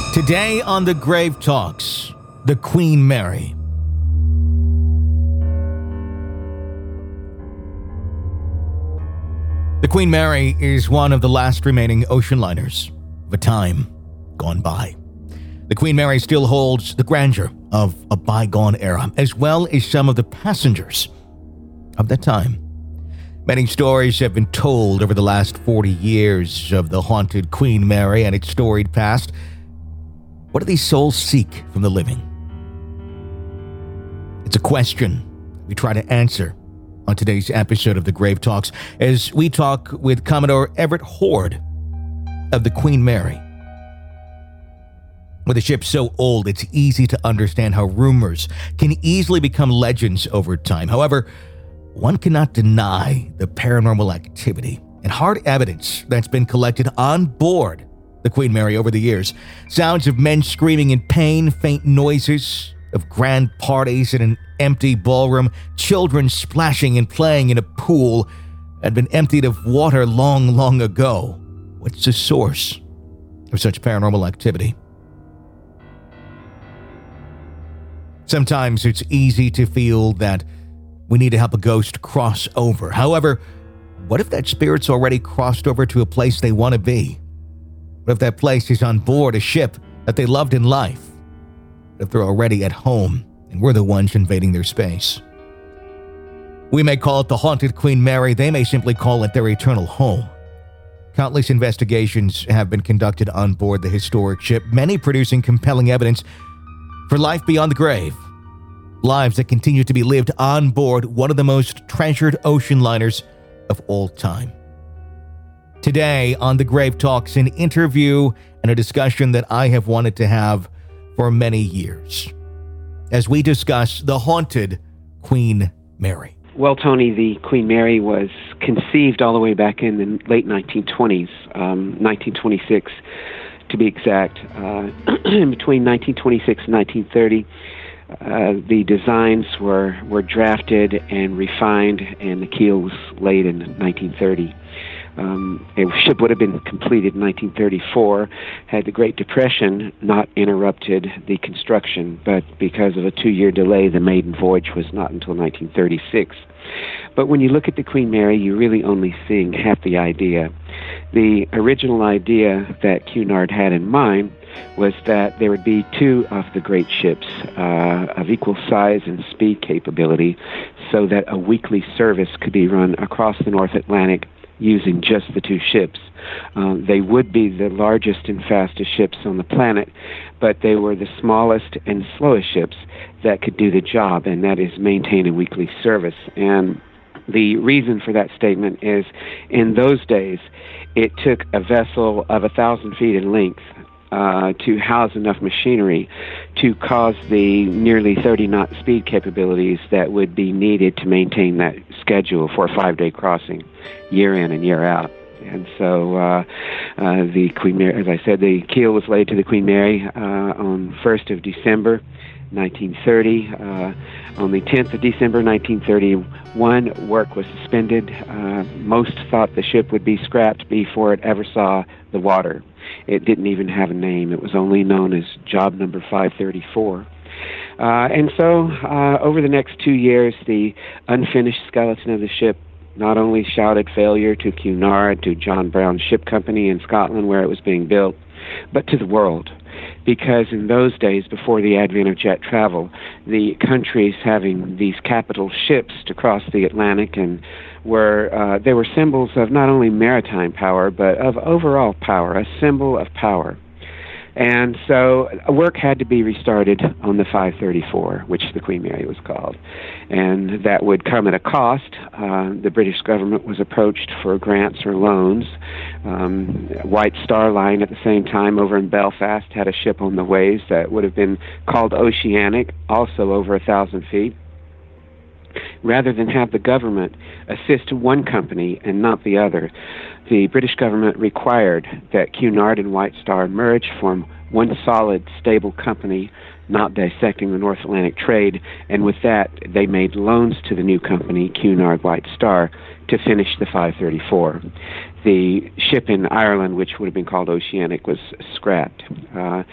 Today on the Grave Talks, the Queen Mary. The Queen Mary is one of the last remaining ocean liners of a time gone by. The Queen Mary still holds the grandeur of a bygone era, as well as some of the passengers of that time. Many stories have been told over the last 40 years of the haunted Queen Mary and its storied past. What do these souls seek from the living? It's a question we try to answer on today's episode of the Grave Talks as we talk with Commodore Everett Hoard of the Queen Mary. With a ship so old, it's easy to understand how rumors can easily become legends over time. However, one cannot deny the paranormal activity and hard evidence that's been collected on board the Queen Mary over the years. Sounds of men screaming in pain, faint noises of grand parties in an empty ballroom, children splashing and playing in a pool had been emptied of water long, long ago. What's the source of such paranormal activity? Sometimes it's easy to feel that we need to help a ghost cross over. However, what if that spirit's already crossed over to a place they want to be? What if that place is on board a ship that they loved in life? What if they're already at home and we're the ones invading their space? We may call it the haunted Queen Mary. They may simply call it their eternal home. Countless investigations have been conducted on board the historic ship, many producing compelling evidence for life beyond the grave. Lives that continue to be lived on board one of the most treasured ocean liners of all time. Today on The Grave Talks, an interview and a discussion that I have wanted to have for many years as we discuss the haunted Queen Mary. Well, Tony, the Queen Mary was conceived all the way back in the late 1920s, 1926 to be exact. Between 1926 and 1930, the designs were drafted and refined, and the keel was laid in 1930. A ship would have been completed in 1934 had the Great Depression not interrupted the construction, but because of a 2-year delay, the maiden voyage was not until 1936. But when you look at the Queen Mary, you're really only seeing half the idea. The original idea that Cunard had in mind was that there would be 2 of the great ships of equal size and speed capability so that a weekly service could be run across the North Atlantic using just the 2 ships. They would be the largest and fastest ships on the planet, but they were the smallest and slowest ships that could do the job, and that is maintain a weekly service. And the reason for that statement is, in those days, it took a vessel of 1,000 feet in length to house enough machinery to cause the nearly 30-knot speed capabilities that would be needed to maintain that schedule for a 5-day crossing, year in and year out. And so the Queen Mary, as I said, the keel was laid to the Queen Mary on 1st of December, 1930. On the 10th of December, 1931, work was suspended. Most thought the ship would be scrapped before it ever saw the water. It didn't even have a name. It was only known as Job Number 534. And so over the next 2 years, the unfinished skeleton of the ship not only shouted failure to Cunard, to John Brown Ship Company in Scotland where it was being built, but to the world. Because in those days, before the advent of jet travel, the countries having these capital ships to cross the Atlantic and they were symbols of not only maritime power, but of overall power, a symbol of power. And so work had to be restarted on the 534, which the Queen Mary was called. And that would come at a cost. The British government was approached for grants or loans. White Star Line at the same time over in Belfast had a ship on the waves that would have been called Oceanic, also over 1,000 feet. Rather than have the government assist one company and not the other, the British government required that Cunard and White Star merge, form one solid, stable company, not dissecting the North Atlantic trade, and with that, they made loans to the new company, Cunard White Star, to finish the 534. The ship in Ireland, which would have been called Oceanic, was scrapped.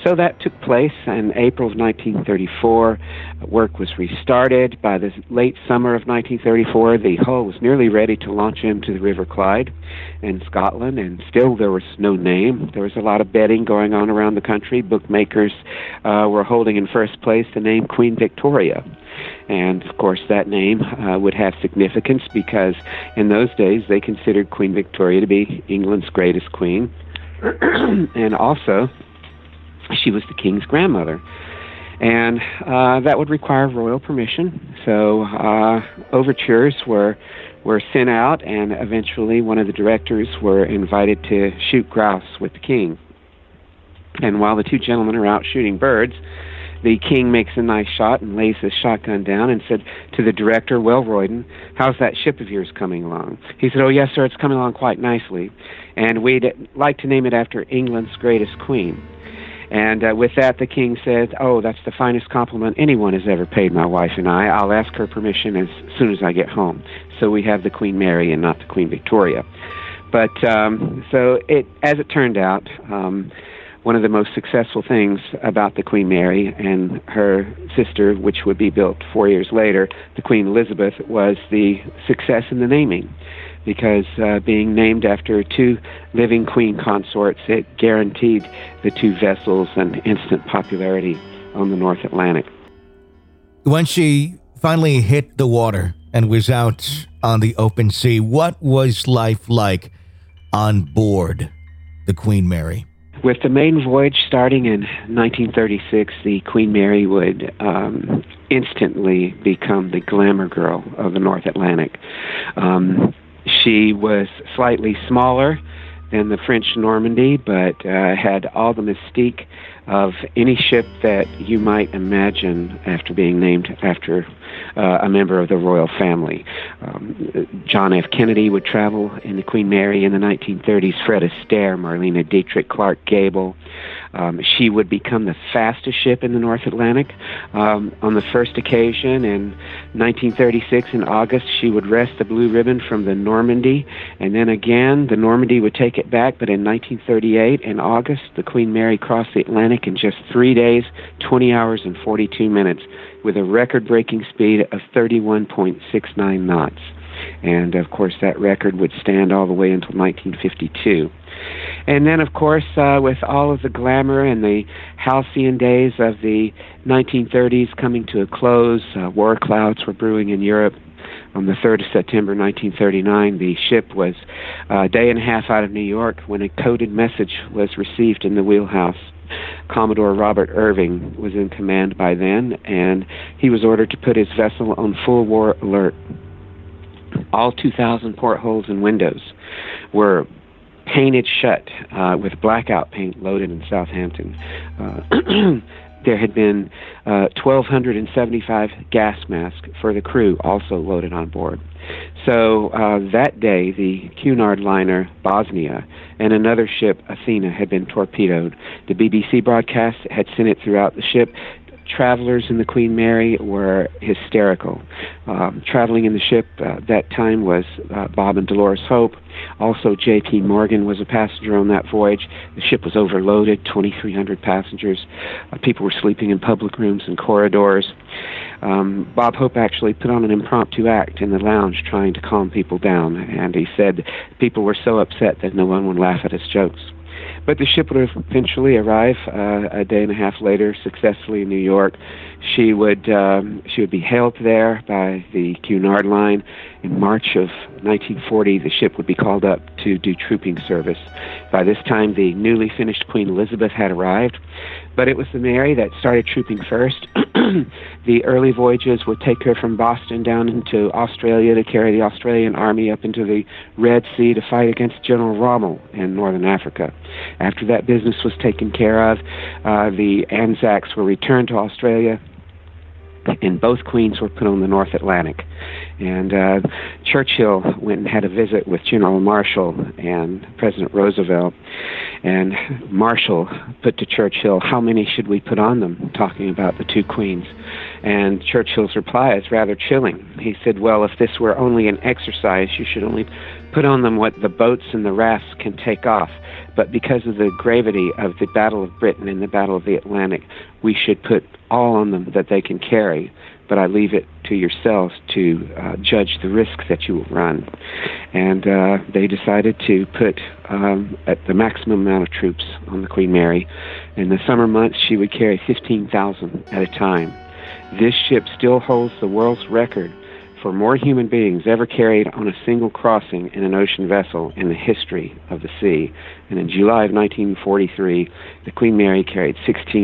So that took place in April of 1934. Work was restarted. By the late summer of 1934, the hull was nearly ready to launch into the River Clyde in Scotland, and still there was no name. There was a lot of betting going on around the country. Bookmakers were holding in first place the name Queen Victoria. And, of course, that name would have significance because in those days they considered Queen Victoria to be England's greatest queen. And also, she was the king's grandmother. And that would require royal permission. So overtures were sent out, and eventually one of the directors were invited to shoot grouse with the king. And while the two gentlemen are out shooting birds, the king makes a nice shot and lays his shotgun down and said to the director, "Well, Royden, how's that ship of yours coming along?" He said, "Oh, yes, sir, it's coming along quite nicely. And we'd like to name it after England's greatest queen." And with that, the king said, "Oh, that's the finest compliment anyone has ever paid my wife and I. I'll ask her permission as soon as I get home." So we have the Queen Mary and not the Queen Victoria. But so as it turned out, one of the most successful things about the Queen Mary and her sister, which would be built 4 years later, the Queen Elizabeth, was the success in the naming. Because being named after two living queen consorts, it guaranteed the two vessels an instant popularity on the North Atlantic. When she finally hit the water and was out on the open sea, what was life like on board the Queen Mary? With the maiden voyage starting in 1936, the Queen Mary would instantly become the glamour girl of the North Atlantic. She was slightly smaller than the French Normandy, but had all the mystique of any ship that you might imagine after being named after a member of the royal family. John F. Kennedy would travel in the Queen Mary in the 1930s, Fred Astaire, Marlene Dietrich, Clark Gable. She would become the fastest ship in the North Atlantic. On the first occasion in 1936 in August, she would wrest the blue ribbon from the Normandy, and then again the Normandy would take it back, but in 1938 in August, the Queen Mary crossed the Atlantic in just 3 days, 20 hours and 42 minutes, with a record-breaking speed of 31.69 knots. And, of course, that record would stand all the way until 1952. And then, of course, with all of the glamour and the halcyon days of the 1930s coming to a close, war clouds were brewing in Europe. On the 3rd of September 1939, the ship was a day and a half out of New York when a coded message was received in the wheelhouse. Commodore Robert Irving was in command by then, and he was ordered to put his vessel on full war alert. All 2,000 portholes and windows were painted shut with blackout paint loaded in Southampton. There had been 1,275 gas masks for the crew also loaded on board. So that day, the Cunard liner Bosnia and another ship, Athena, had been torpedoed. The BBC broadcast had sent it throughout the ship. Travelers in the Queen Mary were hysterical. Traveling in the ship that time was Bob and Dolores Hope. Also, J.P. Morgan was a passenger on that voyage. The ship was overloaded, 2,300 passengers. People were sleeping in public rooms and corridors. Bob Hope actually put on an impromptu act in the lounge trying to calm people down, and he said people were so upset that no one would laugh at his jokes. But the ship would eventually arrive a day and a half later successfully in New York. She would be hailed there by the Cunard line. In March of 1940, the ship would be called up to do trooping service. By this time, the newly finished Queen Elizabeth had arrived, but it was the Mary that started trooping first. The early voyages would take her from Boston down into Australia to carry the Australian Army up into the Red Sea to fight against General Rommel in northern Africa. After that business was taken care of, the Anzacs were returned to Australia, and both queens were put on the North Atlantic. And Churchill went and had a visit with General Marshall and President Roosevelt. And Marshall put to Churchill, "How many should we put on them?" talking about the two queens. And Churchill's reply is rather chilling. He said, "Well, if this were only an exercise, you should only put on them what the boats and the rafts can take off. but because of the gravity of the Battle of Britain and the Battle of the Atlantic, we should put all on them that they can carry, but I leave it to yourselves to judge the risks that you will run. And they decided to put at the maximum amount of troops on the Queen Mary. In the summer months, she would carry 15,000 at a time. This ship still holds the world's record for more human beings ever carried on a single crossing in an ocean vessel in the history of the sea. And in July of 1943, the Queen Mary carried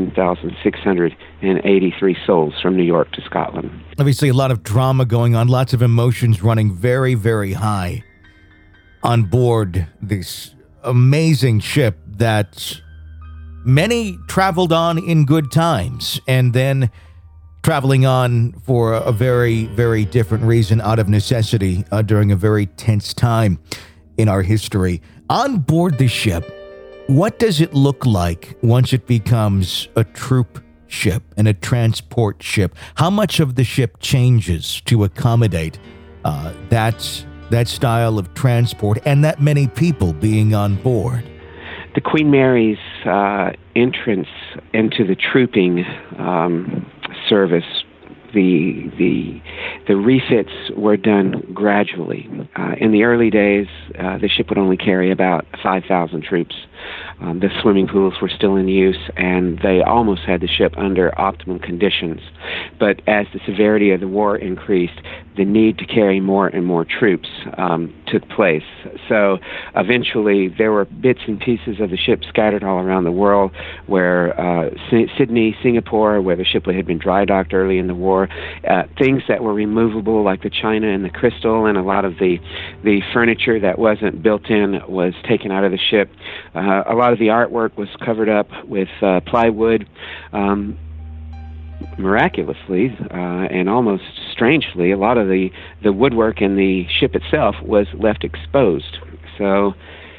16,683 souls from New York to Scotland. Obviously, a lot of drama going on, lots of emotions running very, very high on board this amazing ship that many traveled on in good times, and then traveling on for a very, very different reason out of necessity during a very tense time in our history. On board the ship, what does it look like once it becomes a troop ship and a transport ship? How much of the ship changes to accommodate that style of transport and that many people being on board? The Queen Mary's entrance into the trooping service, the refits were done gradually. In the early days, the ship would only carry about 5,000 troops. The swimming pools were still in use, and they almost had the ship under optimum conditions. But as the severity of the war increased, the need to carry more and more troops took place. So eventually there were bits and pieces of the ship scattered all around the world, where Sydney, Singapore, where the ship had been dry docked early in the war, things that were removable like the china and the crystal, and a lot of the furniture that wasn't built in was taken out of the ship. A lot of the artwork was covered up with plywood. Miraculously and almost strangely, a lot of the woodwork in the ship itself was left exposed. So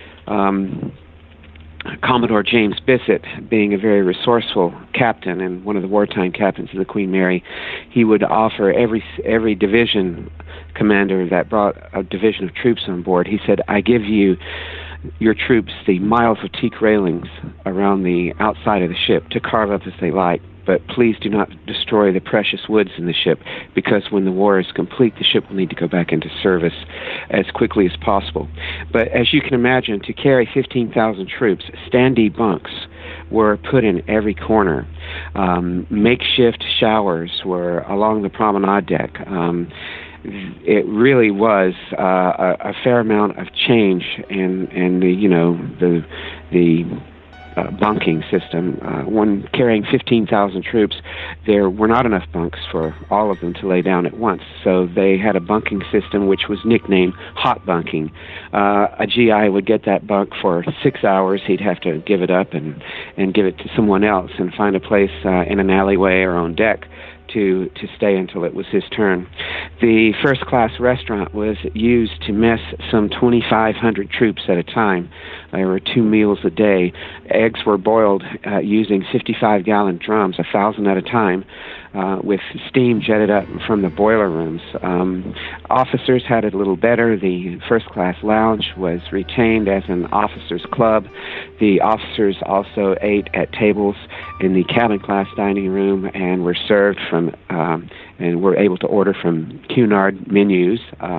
Commodore James Bissett, being a very resourceful captain and one of the wartime captains of the Queen Mary, he would offer every division commander that brought a division of troops on board, he said, I give you your troops the miles of teak railings around the outside of the ship to carve up as they like, but please do not destroy the precious woods in the ship, because when the war is complete, the ship will need to go back into service as quickly as possible. But as you can imagine, to carry 15,000 troops, standee bunks were put in every corner. Makeshift showers were along the promenade deck. It really was a fair amount of change in the bunking system. When carrying 15,000 troops, there were not enough bunks for all of them to lay down at once, so they had a bunking system which was nicknamed hot bunking. A GI would get that bunk for 6 hours. He'd have to give it up and give it to someone else and find a place in an alleyway or on deck to stay until it was his turn. The first-class restaurant was used to mess some 2,500 troops at a time. There were 2 meals a day. Eggs were boiled using 55-gallon drums, 1,000 at a time, with steam jetted up from the boiler rooms. Officers had it a little better. The first-class lounge was retained as an officers' club. The officers also ate at tables in the cabin-class dining room and were served from and were able to order from Cunard menus.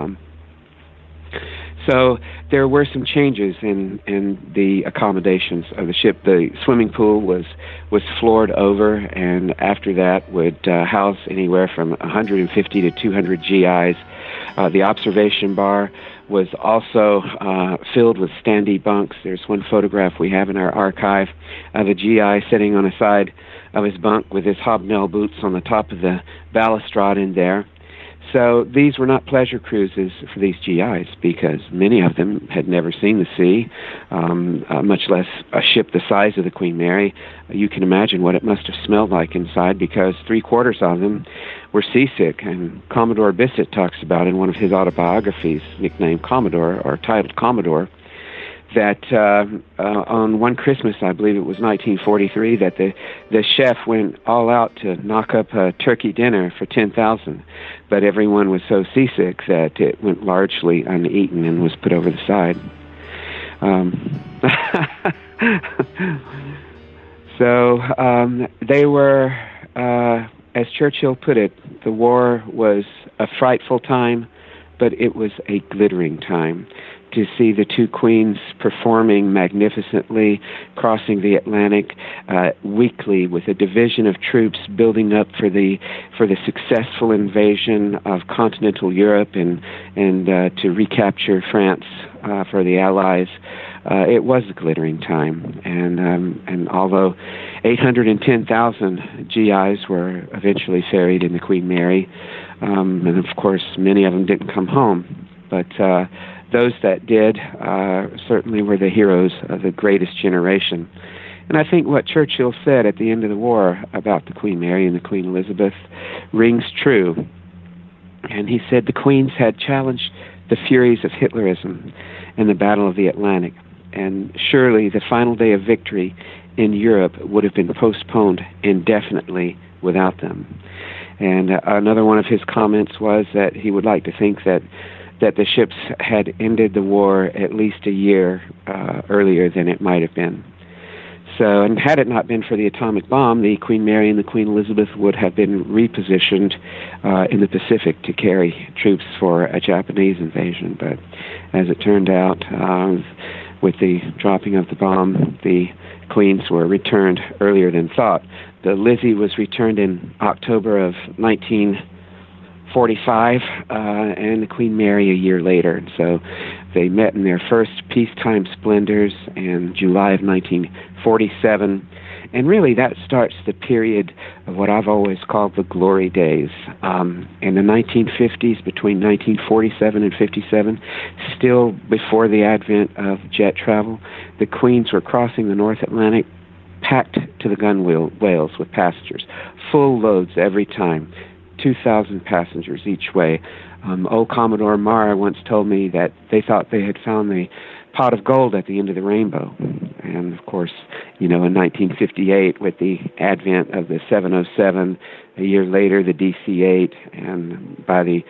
So there were some changes in the accommodations of the ship. The swimming pool was floored over, and after that would house anywhere from 150 to 200 GIs. The observation bar was also filled with standee bunks. There's one photograph we have in our archive of a GI sitting on the side of his bunk with his hobnail boots on the top of the balustrade in there. So these were not pleasure cruises for these GIs, because many of them had never seen the sea, much less a ship the size of the Queen Mary. You can imagine what it must have smelled like inside, because 3/4 of them were seasick. And Commodore Bissett talks about in one of his autobiographies, nicknamed Commodore, or titled Commodore, that on one Christmas, I believe it was 1943, that the chef went all out to knock up a turkey dinner for 10,000, but everyone was so seasick that it went largely uneaten and was put over the side. So they were, as Churchill put it, the war was a frightful time, but it was a glittering time. To see the two queens performing magnificently, crossing the Atlantic weekly with a division of troops building up for the successful invasion of continental Europe and to recapture France for the Allies. It was a glittering time, and although 810,000 GIs were eventually ferried in the Queen Mary, and of course many of them didn't come home, but those that did certainly were the heroes of the greatest generation. And I think what Churchill said at the end of the war about the Queen Mary and the Queen Elizabeth rings true. And he said the queens had challenged the furies of Hitlerism in the Battle of the Atlantic, and surely the final day of victory in Europe would have been postponed indefinitely without them. And another one of his comments was that he would like to think that the ships had ended the war at least a year earlier than it might have been. So, and had it not been for the atomic bomb, the Queen Mary and the Queen Elizabeth would have been repositioned in the Pacific to carry troops for a Japanese invasion. But as it turned out, with the dropping of the bomb, the queens were returned earlier than thought. The Lizzie was returned in October of 1945, and the Queen Mary a year later. And so they met in their first peacetime splendors in July of 1947. And really that starts the period of what I've always called the glory days. In the 1950s, between 1947 and 57, still before the advent of jet travel, the queens were crossing the North Atlantic packed to the gunwales with passengers, full loads every time. 2,000 passengers each way. Old Commodore Mara once told me that they thought they had found the pot of gold at the end of the rainbow. And of course, in 1958, with the advent of the 707, a year later the DC-8, and by the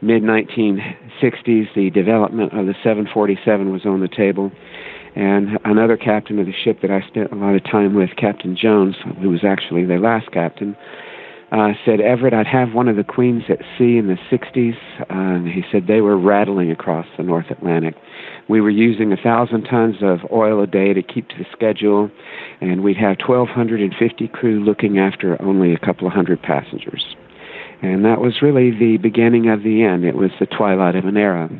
mid-1960s, the development of the 747 was on the table. And another captain of the ship that I spent a lot of time with, Captain Jones, who was actually their last captain, said, "Everett, I'd have one of the queens at sea in the 60s. He said they were rattling across the North Atlantic. We were using 1,000 tons of oil a day to keep to the schedule, and we'd have 1,250 crew looking after only a couple of hundred passengers." And that was really the beginning of the end. It was the twilight of an era.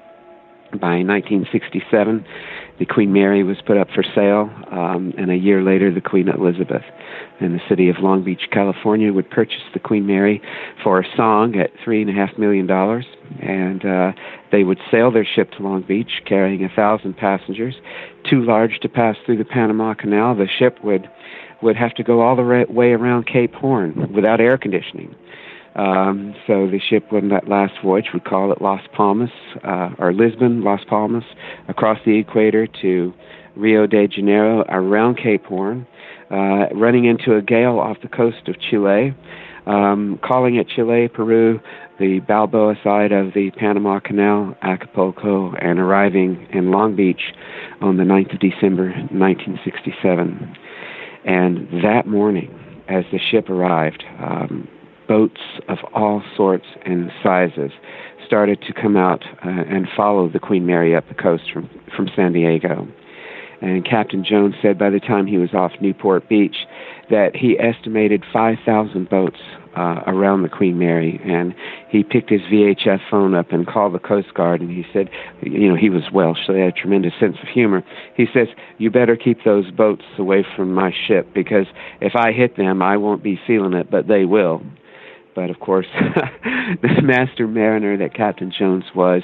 By 1967, the Queen Mary was put up for sale, and a year later, the Queen Elizabeth. And the city of Long Beach, California, would purchase the Queen Mary for a song at $3.5 million, and they would sail their ship to Long Beach, carrying 1,000 passengers, too large to pass through the Panama Canal. The ship would have to go all the way around Cape Horn without air conditioning. So the ship on that last voyage, we call it Las Palmas, or Lisbon, Las Palmas, across the equator to Rio de Janeiro, around Cape Horn, running into a gale off the coast of Chile, calling at Chile, Peru, the Balboa side of the Panama Canal, Acapulco, and arriving in Long Beach on the 9th of December, 1967. And that morning, as the ship arrived, boats of all sorts and sizes started to come out and follow the Queen Mary up the coast from San Diego. And Captain Jones said by the time he was off Newport Beach that he estimated 5,000 boats around the Queen Mary. And he picked his VHF phone up and called the Coast Guard, and he said, he was Welsh, so he had a tremendous sense of humor. He says, "You better keep those boats away from my ship, because if I hit them, I won't be feeling it, but they will." But of course, the master mariner that Captain Jones was,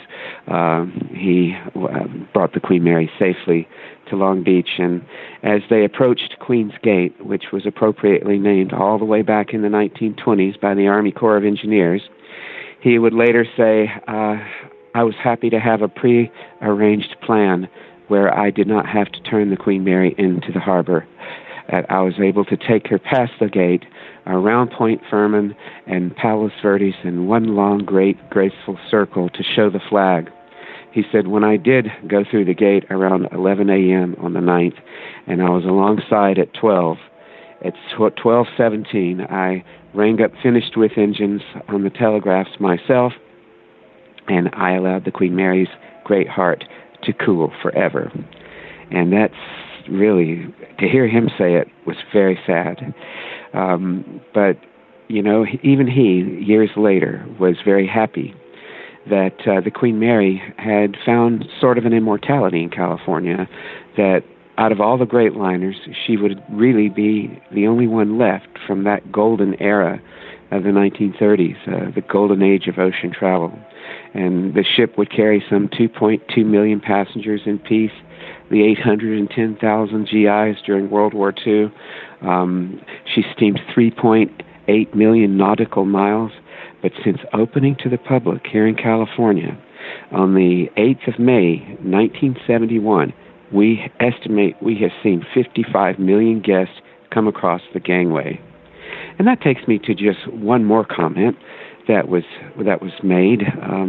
he brought the Queen Mary safely to Long Beach. And as they approached Queen's Gate, which was appropriately named all the way back in the 1920s by the Army Corps of Engineers, he would later say, "I was happy to have a pre-arranged plan where I did not have to turn the Queen Mary into the harbor. I was able to take her past the gate, around Point Fermin and Palos Verdes in one long, great, graceful circle to show the flag." He said, when I did go through the gate around 11 a.m. on the 9th, and I was alongside at 12, at 12:17, I rang up Finished With engines on the telegraphs myself, and I allowed the Queen Mary's great heart to cool forever. And that's really, to hear him say it was very sad. But, you know, even he, years later, was very happy that the Queen Mary had found sort of an immortality in California, that out of all the great liners, she would really be the only one left from that golden era of the 1930s, the golden age of ocean travel. And the ship would carry some 2.2 million passengers in peace, the 810,000 GIs during World War II. She steamed 3.8 million nautical miles. But since opening to the public here in California on the 8th of May, 1971, we estimate we have seen 55 million guests come across the gangway. And that takes me to just one more comment that was made.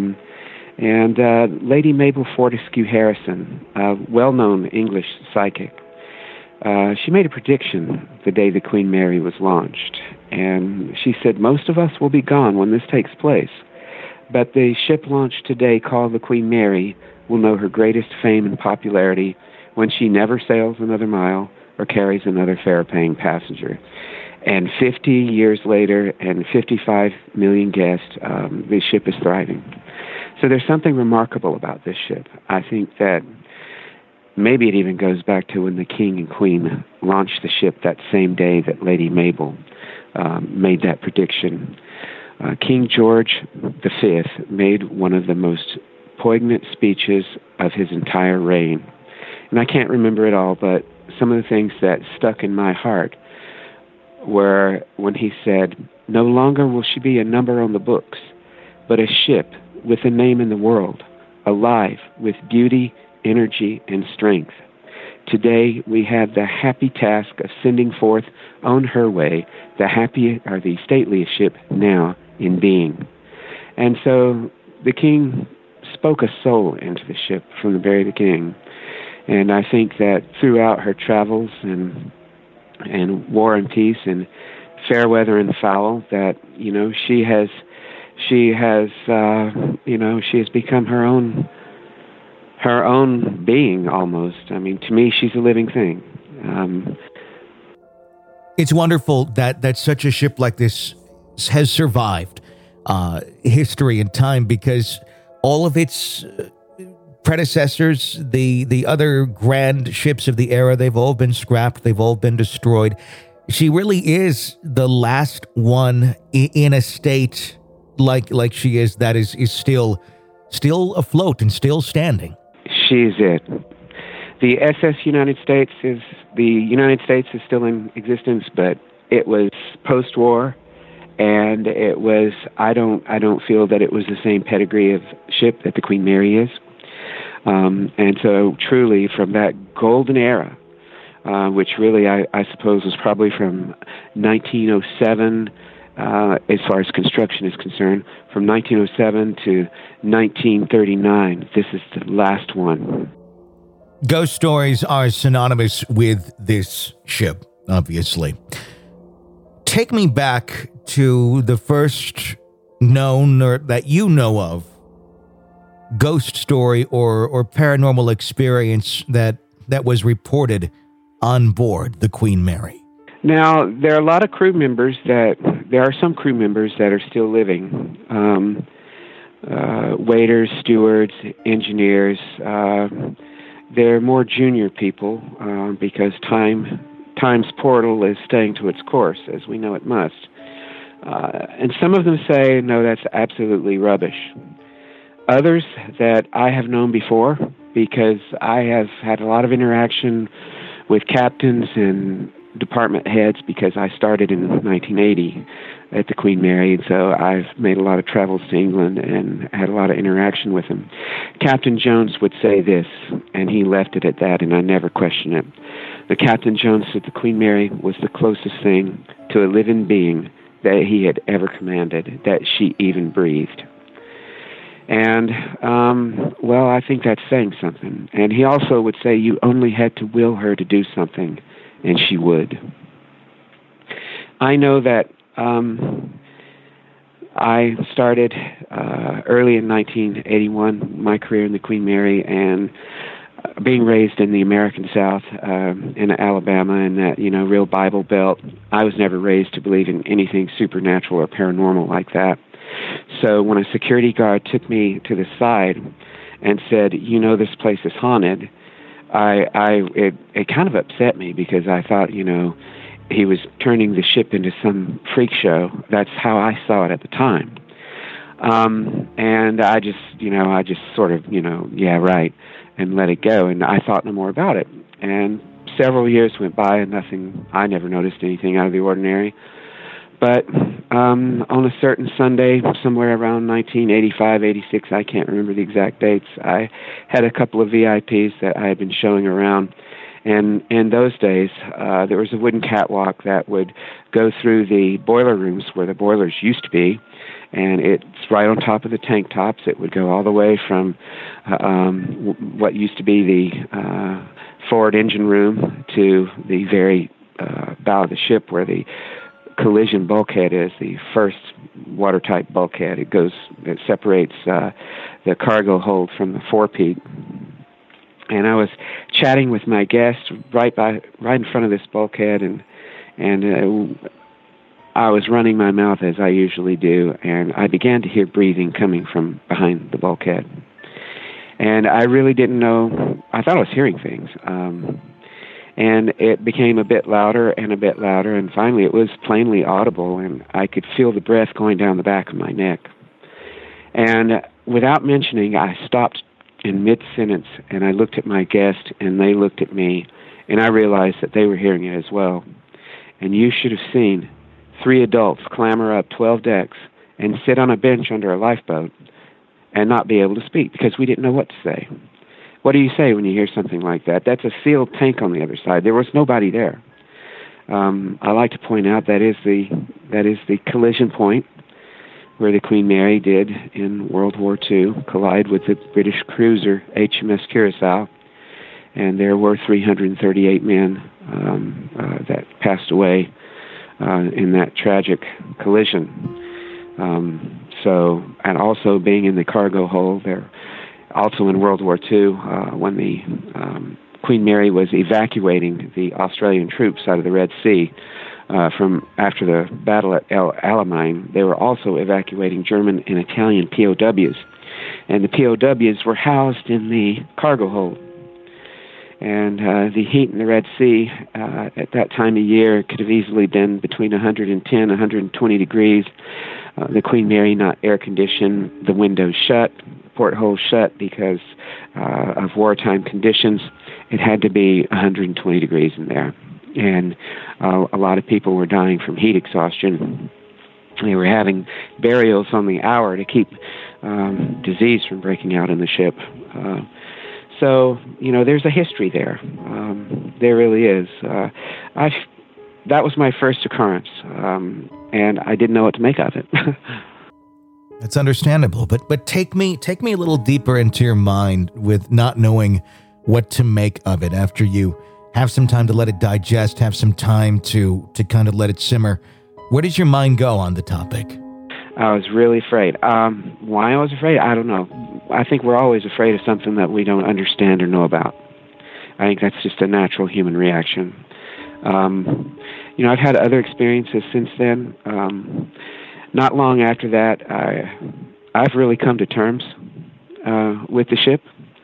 Lady Mabel Fortescue Harrison, a well-known English psychic, she made a prediction the day the Queen Mary was launched. And she said, most of us will be gone when this takes place. But the ship launched today called the Queen Mary will know her greatest fame and popularity when she never sails another mile or carries another fare-paying passenger. And 50 years later and 55 million guests, the ship is thriving. So there's something remarkable about this ship. I think that maybe it even goes back to when the King and Queen launched the ship that same day that Lady Mabel made that prediction. King George V made one of the most poignant speeches of his entire reign. And I can't remember it all, but some of the things that stuck in my heart were when he said, no longer will she be a number on the books, but a ship with a name in the world, alive with beauty, energy, and strength. Today, we have the happy task of sending forth on her way the stateliest ship now in being. And so the king spoke a soul into the ship from the very beginning. And I think that throughout her travels and war and peace and fair weather and foul, that, you know, she has become her own being almost. I mean, to me, she's a living thing. It's wonderful that such a ship like this has survived history and time, because all of its predecessors, the other grand ships of the era, they've all been scrapped, they've all been destroyed. She really is the last one in a state like she is that is still afloat and still standing. She's it. The SS United States is still in existence, but it was post-war, and it was I don't feel that it was the same pedigree of ship that the Queen Mary is. And so truly from that golden era, which really I suppose was probably from 1907, as far as construction is concerned, from 1907 to 1939, this is the last one. Ghost stories are synonymous with this ship, obviously. Take me back to the first known, or that you know of, ghost story or paranormal experience that was reported on board the Queen Mary. Now, there are some crew members that are still living. Waiters, stewards, engineers. They're more junior people because time's portal is staying to its course, as we know it must. And some of them say, no, that's absolutely rubbish. Others that I have known before, because I have had a lot of interaction with captains and department heads, because I started in 1980 at the Queen Mary, and so I've made a lot of travels to England and had a lot of interaction with him. Captain Jones would say this, and he left it at that, and I never questioned it. The Captain Jones said the Queen Mary was the closest thing to a living being that he had ever commanded, that she even breathed. And, well, I think that's saying something. And he also would say you only had to will her to do something, and she would. I know that I started early in 1981 my career in the Queen Mary, and being raised in the American South, in Alabama, and that, real Bible Belt, I was never raised to believe in anything supernatural or paranormal like that. So when a security guard took me to the side and said, this place is haunted, it kind of upset me, because I thought, he was turning the ship into some freak show. That's how I saw it at the time. And I just sort of, yeah, right, and let it go. And I thought no more about it. And several years went by, and I never noticed anything out of the ordinary. But on a certain Sunday, somewhere around 1985, 86, I can't remember the exact dates, I had a couple of VIPs that I had been showing around. And in those days, there was a wooden catwalk that would go through the boiler rooms where the boilers used to be, and it's right on top of the tank tops. It would go all the way from what used to be the forward engine room to the very bow of the ship where the collision bulkhead is, the first watertight bulkhead. It separates the cargo hold from the forepeak. And I was chatting with my guest right in front of this bulkhead, and I was running my mouth as I usually do, and I began to hear breathing coming from behind the bulkhead. And I really didn't know. I thought I was hearing things. And it became a bit louder, and finally it was plainly audible, and I could feel the breath going down the back of my neck. And without mentioning, I stopped in mid-sentence, and I looked at my guest, and they looked at me, and I realized that they were hearing it as well. And you should have seen 3 adults clamber up 12 decks and sit on a bench under a lifeboat and not be able to speak, because we didn't know what to say. What do you say when you hear something like that? That's a sealed tank on the other side. There was nobody there. I like to point out that is the collision point where the Queen Mary did in World War II collide with the British cruiser HMS Curacao, and there were 338 men that passed away in that tragic collision. And also being in the cargo hold there. Also in World War II, when the Queen Mary was evacuating the Australian troops out of the Red Sea from after the battle at El Alamein, they were also evacuating German and Italian POWs. And the POWs were housed in the cargo hold. And the heat in the Red Sea at that time of year could have easily been between 110, 120 degrees. The Queen Mary not air-conditioned, the windows shut, portholes shut because of wartime conditions. It had to be 120 degrees in there. And a lot of people were dying from heat exhaustion. They were having burials on the hour to keep disease from breaking out in the ship. So, there's a history there. There really is. That was my first occurrence, and I didn't know what to make of it. That's understandable, but take me a little deeper into your mind with not knowing what to make of it after you have some time to let it digest, have some time to kind of let it simmer. Where does your mind go on the topic? I was really afraid. Why I was afraid, I don't know. I think we're always afraid of something that we don't understand or know about. I think that's just a natural human reaction. I've had other experiences since then. Not long after that, I've really come to terms with the ship.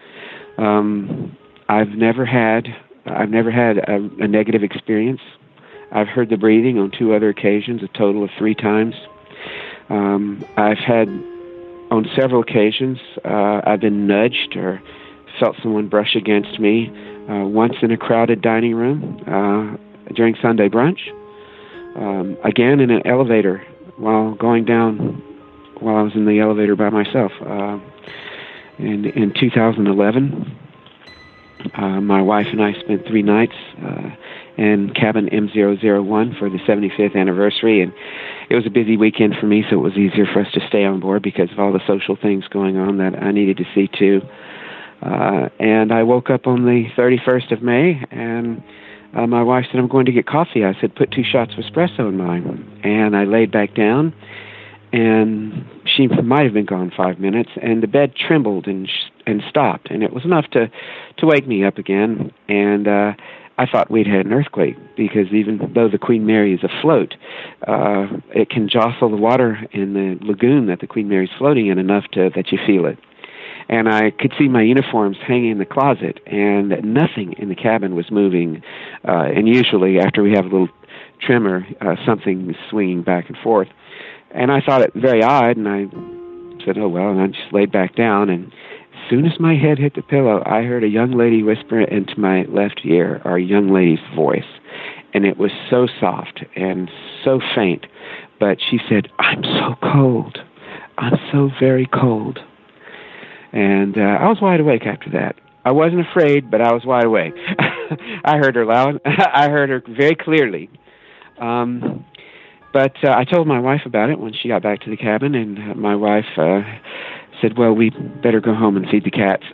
I've never had a negative experience. I've heard the breathing on 2 other occasions, a total of 3 times. I've had, on several occasions, I've been nudged or felt someone brush against me, once in a crowded dining room during Sunday brunch, again in an elevator while I was in the elevator by myself. In 2011, my wife and I spent 3 nights in cabin M001 for the 75th anniversary, and it was a busy weekend for me, so it was easier for us to stay on board because of all the social things going on that I needed to see too. And I woke up on the 31st of May, and my wife said, "I'm going to get coffee." I said, "Put 2 shots of espresso in mine." And I laid back down, and she might have been gone 5 minutes, and the bed trembled and stopped, and it was enough to wake me up again. And I thought we'd had an earthquake, because even though the Queen Mary is afloat, it can jostle the water in the lagoon that the Queen Mary's floating in enough that you feel it. And I could see my uniforms hanging in the closet, and nothing in the cabin was moving. And usually after we have a little tremor, something is swinging back and forth. And I thought it very odd, and I said, "Oh, well," and I just laid back down. And as soon as my head hit the pillow, I heard a young lady whisper into my left ear, our young lady's voice. And it was so soft and so faint, but she said, "I'm so cold. I'm so very cold." And I was wide awake after that. I wasn't afraid, but I was wide awake. I heard her loud. I heard her very clearly. But I told my wife about it when she got back to the cabin, and my wife said, "Well, we better go home and feed the cats."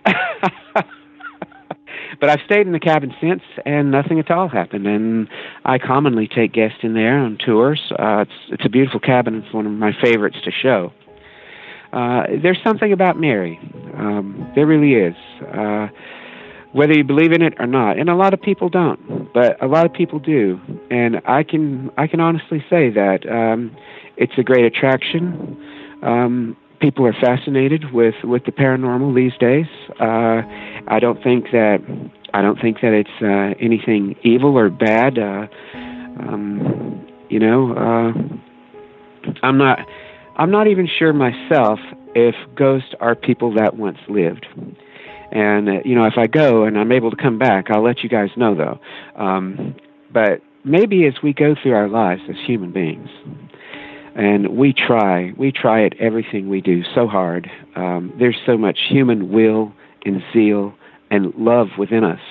But I've stayed in the cabin since, and nothing at all happened. And I commonly take guests in there on tours. It's a beautiful cabin. It's one of my favorites to show. There's something about Mary. There really is. Whether you believe in it or not, and a lot of people don't, but a lot of people do. And I can honestly say that it's a great attraction. People are fascinated with the paranormal these days. I don't think that it's anything evil or bad. I'm not even sure myself if ghosts are people that once lived. And, if I go and I'm able to come back, I'll let you guys know, though. But maybe as we go through our lives as human beings, and we try at everything we do so hard, there's so much human will and zeal and love within us.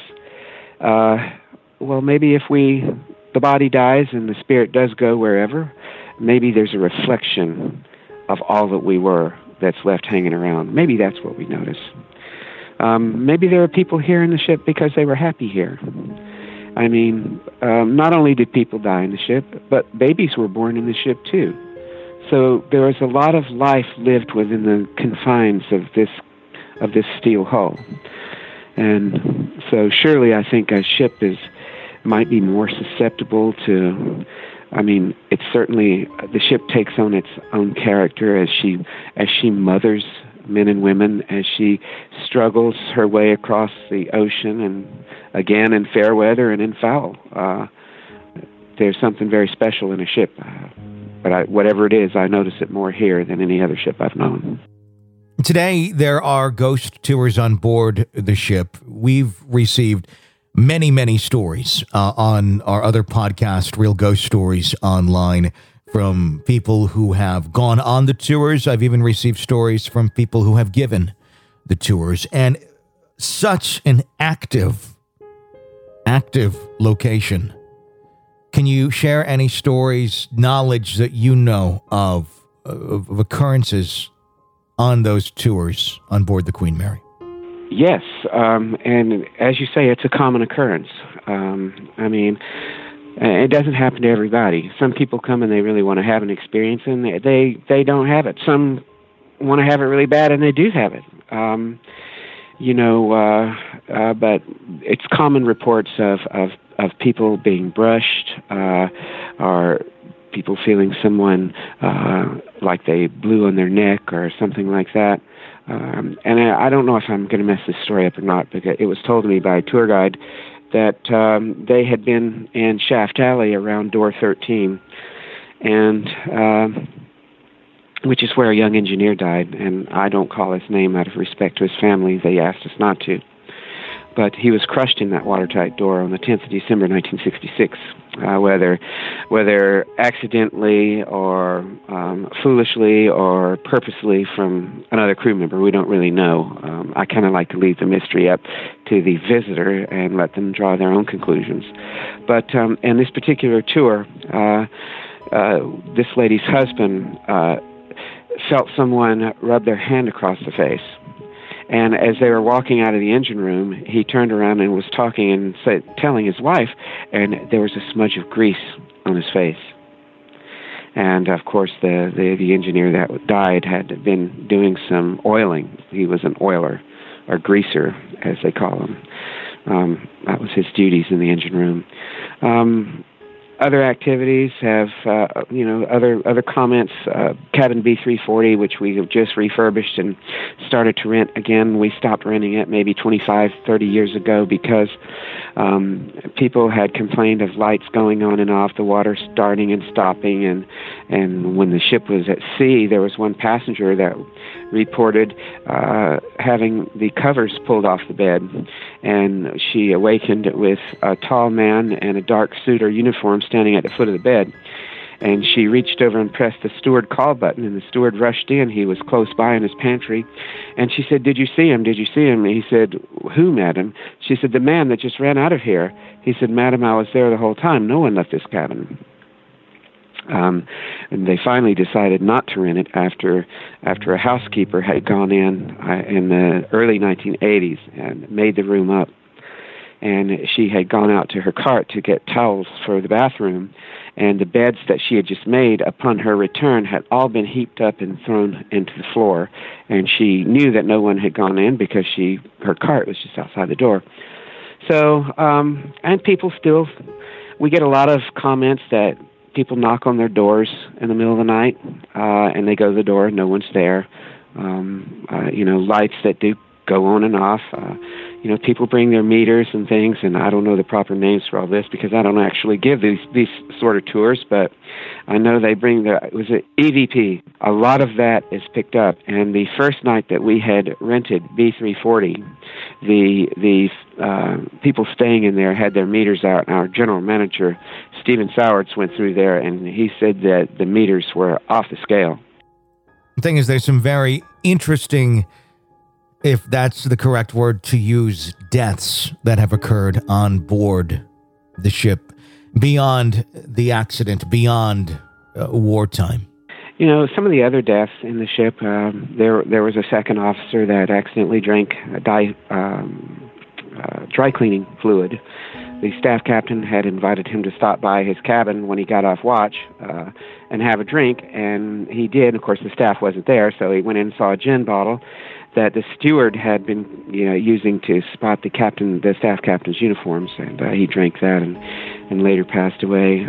Well, maybe if the body dies and the spirit does go wherever, maybe there's a reflection of all that we were that's left hanging around. Maybe that's what we notice. Maybe there are people here in the ship because they were happy here. I mean, not only did people die in the ship, but babies were born in the ship too. So there was a lot of life lived within the confines of this steel hull. And so surely I think a ship might be more susceptible to, it's certainly, the ship takes on its own character as she mothers men and women, as she struggles her way across the ocean, and again in fair weather and in foul. There's something very special in a ship. But whatever it is, I notice it more here than any other ship I've known. Today, there are ghost tours on board the ship. We've received many, many stories on our other podcast, Real Ghost Stories Online, from people who have gone on the tours. I've even received stories from people who have given the tours. And such an active location. Can you share any stories, knowledge that you know of occurrences on those tours on board the Queen Mary? Yes, and as you say, it's a common occurrence. It doesn't happen to everybody. Some people come and they really want to have an experience, and they don't have it. Some want to have it really bad, and they do have it. But it's common reports of people being brushed, or people feeling someone like they blew on their neck or something like that. And I don't know if I'm going to mess this story up or not, because it was told to me by a tour guide that they had been in Shaft Alley around door 13, and which is where a young engineer died. And I don't call his name out of respect to his family. They asked us not to. But he was crushed in that watertight door on the 10th of December, 1966. Whether accidentally or foolishly or purposely from another crew member, we don't really know. I kind of like to leave the mystery up to the visitor and let them draw their own conclusions. But in this particular tour, this lady's husband felt someone rub their hand across the face. And as they were walking out of the engine room, he turned around and was talking and telling his wife, and there was a smudge of grease on his face. And of course, the engineer that died had been doing some oiling. He was an oiler, or greaser, as they call him. That was his duties in the engine room. Other activities have, other comments. Cabin B340, which we have just refurbished and started to rent again. We stopped renting it maybe 25, 30 years ago because people had complained of lights going on and off, the water starting and stopping, and when the ship was at sea, there was one passenger that reported having the covers pulled off the bed, and she awakened with a tall man in a dark suit or uniform standing at the foot of the bed. And she reached over and pressed the steward call button, and the steward rushed in. He was close by in his pantry. And she said, "Did you see him? Did you see him?" And he said, "Who, madam?" She said, "The man that just ran out of here." He said, "Madam, I was there the whole time. No one left this cabin." And they finally decided not to rent it after a housekeeper had gone in the early 1980s and made the room up. And she had gone out to her cart to get towels for the bathroom, and the beds that she had just made upon her return had all been heaped up and thrown into the floor. And she knew that no one had gone in because her cart was just outside the door. So, and people still, we get a lot of comments that people knock on their doors in the middle of the night, and they go to the door, no one's there. Lights that do go on and off. People bring their meters and things, and I don't know the proper names for all this because I don't actually give these sort of tours, but I know they bring was it EVP? A lot of that is picked up. And the first night that we had rented B340, the people staying in there had their meters out, and our general manager, Stephen Sowards, went through there, and he said that the meters were off the scale. The thing is, there's some very interesting, if that's the correct word to use, deaths that have occurred on board the ship beyond the accident, beyond wartime. Some of the other deaths in the ship, there was a second officer that accidentally drank dry cleaning fluid. The staff captain had invited him to stop by his cabin when he got off watch and have a drink, and he did. Of course, the staff wasn't there, so he went in and saw a gin bottle that the steward had been using to spot the staff captain's uniforms, and he drank that and later passed away.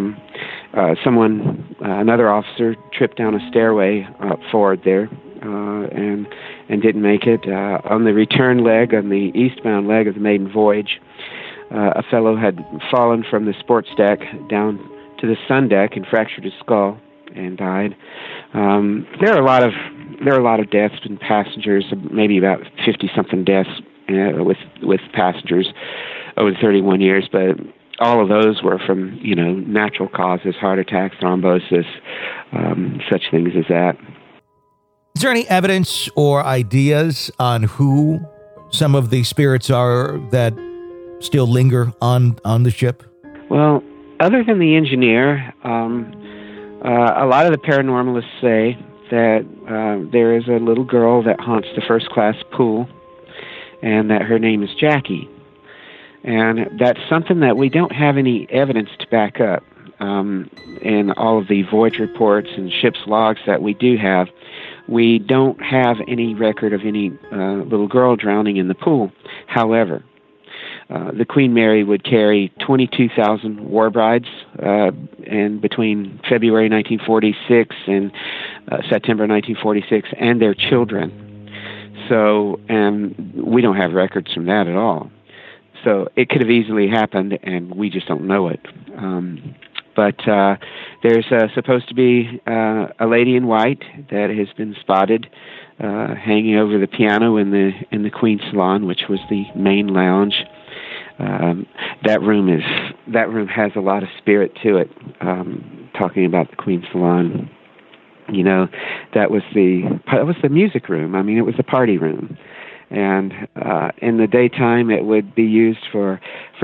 Another officer tripped down a stairway forward there and didn't make it. On the return leg, on the eastbound leg of the maiden voyage, a fellow had fallen from the sports deck down to the sun deck and fractured his skull and died. There are a lot of deaths in passengers, maybe about 50-something deaths with passengers over the 31 years, but all of those were from natural causes, heart attacks, thrombosis, such things as that. Is there any evidence or ideas on who some of the spirits are that still linger on the ship? Well, other than the engineer, a lot of the paranormalists say that there is a little girl that haunts the first-class pool, and that her name is Jackie. And that's something that we don't have any evidence to back up. In all of the voyage reports and ship's logs that we do have, we don't have any record of any little girl drowning in the pool. However, the Queen Mary would carry 22,000 war brides in between February 1946 and September 1946, and their children. So, and we don't have records from that at all. So it could have easily happened, and we just don't know it. But there's supposed to be a lady in white that has been spotted hanging over the piano in the Queen's Salon, which was the main lounge. That room has a lot of spirit to it. Talking about the Queen's Salon, that was the music room. I mean, it was the party room, and in the daytime it would be used for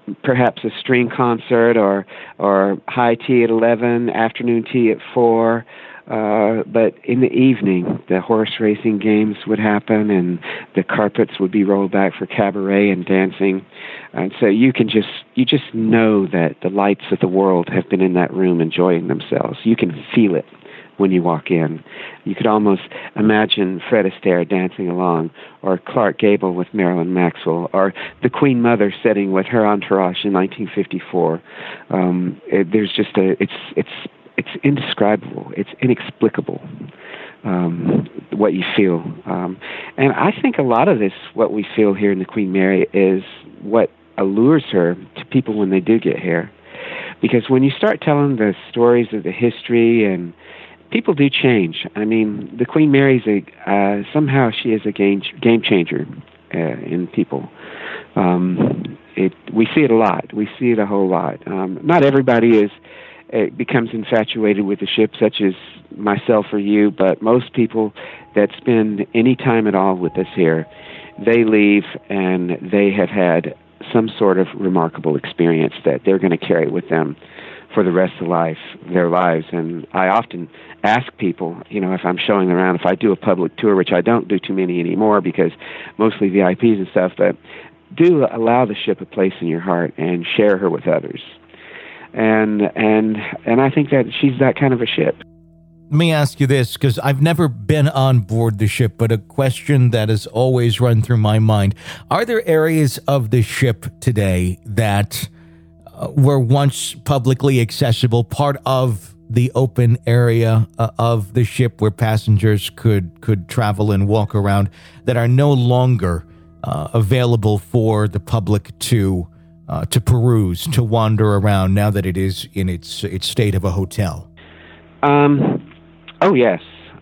perhaps a string concert or high tea at 11, afternoon tea at 4. But in the evening, the horse racing games would happen, and the carpets would be rolled back for cabaret and dancing. And so you just know that the lights of the world have been in that room enjoying themselves. You can feel it when you walk in. You could almost imagine Fred Astaire dancing along, or Clark Gable with Marilyn Maxwell, or the Queen Mother sitting with her entourage in 1954. There's just it's indescribable. It's inexplicable, what you feel. And I think a lot of this, what we feel here in the Queen Mary, is what allures her to people when they do get here. Because when you start telling the stories of the history, and people do change. I mean, the Queen Mary's somehow she is a game changer in people. We see it a lot. We see it a whole lot. Not everybody becomes infatuated with the ship, such as myself or you, but most people that spend any time at all with us here, they leave and they have had some sort of remarkable experience that they're going to carry with them for the rest of their lives. And I often ask people, if I'm showing around, if I do a public tour, which I don't do too many anymore because mostly VIPs and stuff, but do allow the ship a place in your heart and share her with others. And I think that she's that kind of a ship. Let me ask you this, because I've never been on board the ship, but a question that has always run through my mind. Are there areas of the ship today that were once publicly accessible, part of the open area of the ship where passengers could travel and walk around, that are no longer available for the public to peruse, to wander around, now that it is in its state of a hotel? Oh, yes.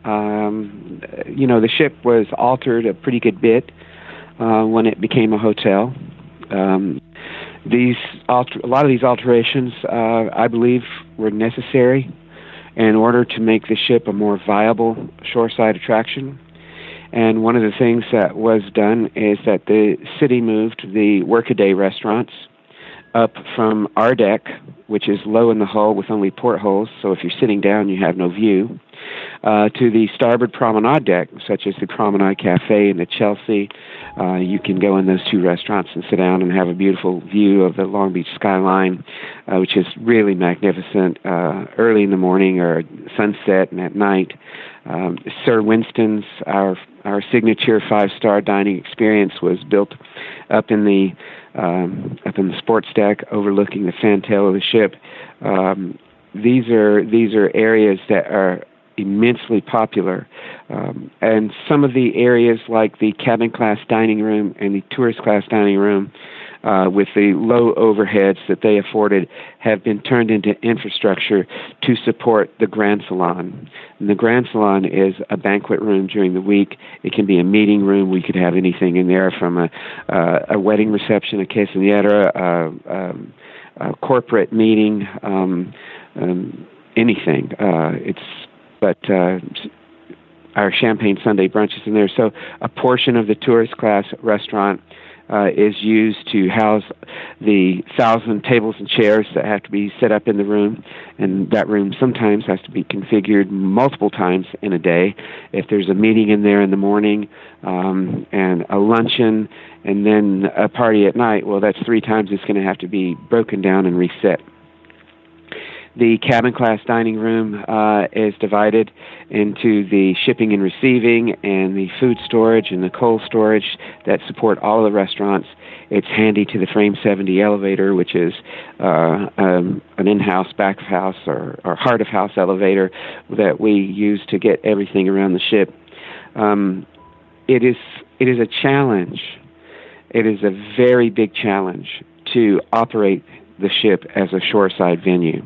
The ship was altered a pretty good bit when it became a hotel. A lot of these alterations, I believe, were necessary in order to make the ship a more viable shoreside attraction. And one of the things that was done is that the city moved the workaday restaurants up from our deck, which is low in the hull with only portholes, so if you're sitting down, you have no view, to the starboard promenade deck, such as the Promenade Cafe and the Chelsea. You can go in those two restaurants and sit down and have a beautiful view of the Long Beach skyline, which is really magnificent, early in the morning or sunset and at night. Sir Winston's, our signature 5-star dining experience, was built up in the sports deck overlooking the fantail of the ship. These are areas that are immensely popular. And some of the areas like the cabin class dining room and the tourist class dining room, with the low overheads that they afforded, have been turned into infrastructure to support the Grand Salon. And the Grand Salon is a banquet room during the week. It can be a meeting room. We could have anything in there, from a wedding reception, a quinceañera, a corporate meeting, anything. But our Champagne Sunday brunch is in there. So a portion of the tourist class restaurant is used to house the 1,000 tables and chairs that have to be set up in the room. And that room sometimes has to be configured multiple times in a day. If there's a meeting in there in the morning, and a luncheon, and then a party at night, well, that's 3 times it's going to have to be broken down and reset. The cabin class dining room is divided into the shipping and receiving and the food storage and the cold storage that support all of the restaurants. It's handy to the Frame 70 elevator, which is an in-house, back-of-house, or heart-of-house elevator that we use to get everything around the ship. It is a challenge. It is a very big challenge to operate the ship as a shoreside venue.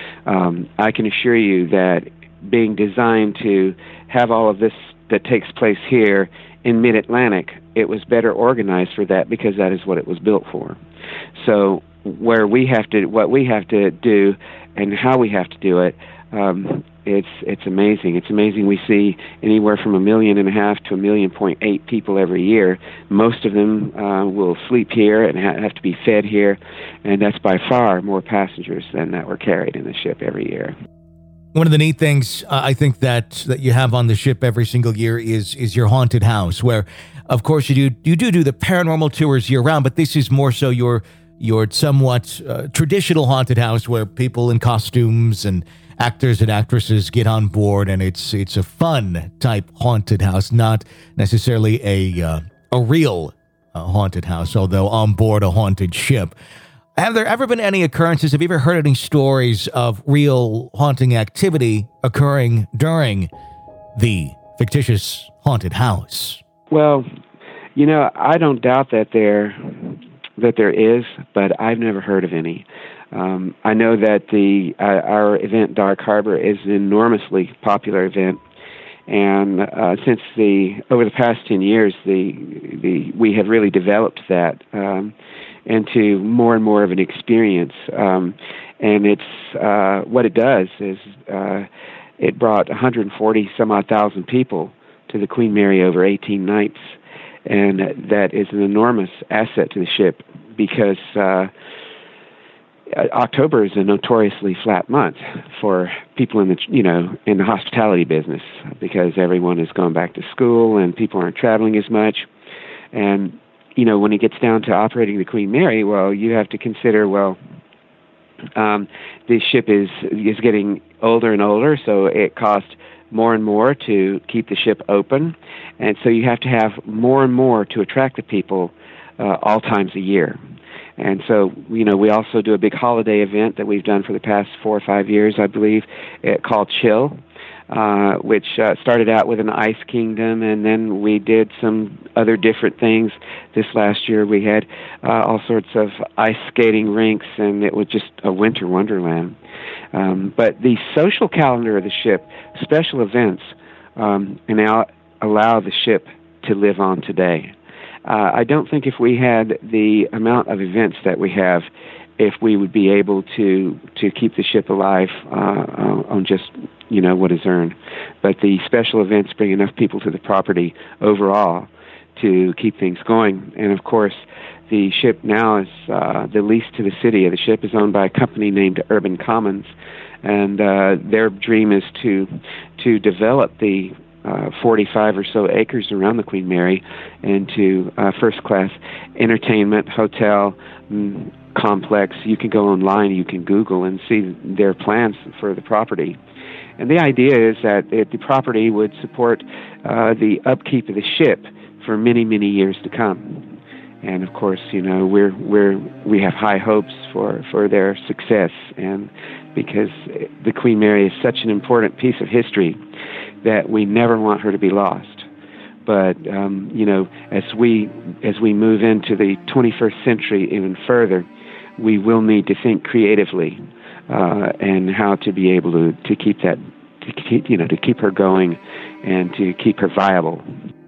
I can assure you that being designed to have all of this that takes place here in mid-Atlantic, it was better organized for that, because that is what it was built for. So what we have to do and how we have to do it, it's amazing. It's amazing. We see anywhere from 1.5 million to 1.8 million people every year. Most of them will sleep here and have to be fed here, and that's by far more passengers than that were carried in the ship every year. One of the neat things I think that you have on the ship every single year is your haunted house, where, of course, you do the paranormal tours year round, but this is more so your somewhat traditional haunted house where people in costumes and actors and actresses get on board, and it's a fun type haunted house, not necessarily a real haunted house, although on board a haunted ship. Have there ever been any occurrences? Have you ever heard any stories of real haunting activity occurring during the fictitious haunted house? Well, I don't doubt that there is, but I've never heard of any. I know that our event, Dark Harbor, is an enormously popular event, and since over the past 10 years, we have really developed that into more and more of an experience. And it's what it does is it brought 140 some odd thousand people to the Queen Mary over 18 nights, and that is an enormous asset to the ship because October is a notoriously flat month for people in the hospitality business because everyone is going back to school and people aren't traveling as much. And when it gets down to operating the Queen Mary, well, you have to consider, the ship is getting older and older, so it costs more and more to keep the ship open, and so you have to have more and more to attract the people all times a year. And so, we also do a big holiday event that we've done for the past 4 or 5 years, I believe, called Chill, which started out with an ice kingdom, and then we did some other different things. This last year we had all sorts of ice skating rinks, and it was just a winter wonderland. But the social calendar of the ship, special events, now allow the ship to live on today. I don't think if we had the amount of events that we have, if we would be able to keep the ship alive on just what is earned. But the special events bring enough people to the property overall to keep things going. And of course, the ship now is the lease to the city of the ship is owned by a company named Urban Commons, and their dream is to develop the 45 or so acres around the Queen Mary into first-class entertainment, hotel, complex. You can go online, you can Google and see their plans for the property. And the idea is that the property would support the upkeep of the ship for many, many years to come. And of course, we have high hopes for their success, and because the Queen Mary is such an important piece of history that we never want her to be lost. But as we move into the 21st century even further, we will need to think creatively and how to be able to keep that, to keep her going and to keep her viable.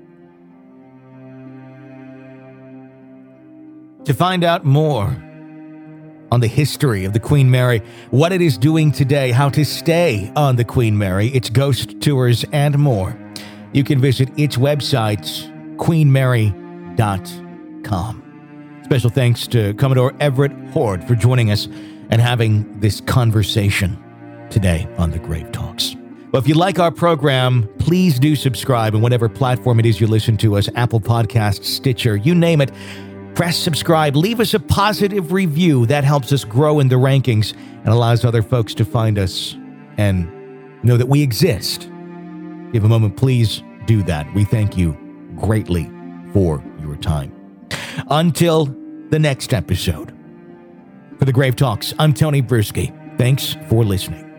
To find out more on the history of the Queen Mary, what it is doing today, how to stay on the Queen Mary, its ghost tours, and more, you can visit its website, queenmary.com. Special thanks to Commodore Everett Horde for joining us and having this conversation today on the Grave Talks. Well, if you like our program, please do subscribe on whatever platform it is you listen to us, Apple Podcasts, Stitcher, you name it. Press subscribe, leave us a positive review. That helps us grow in the rankings and allows other folks to find us and know that we exist. Give a moment, please do that. We thank you greatly for your time. Until the next episode. For the Grave Talks, I'm Tony Bruschi. Thanks for listening.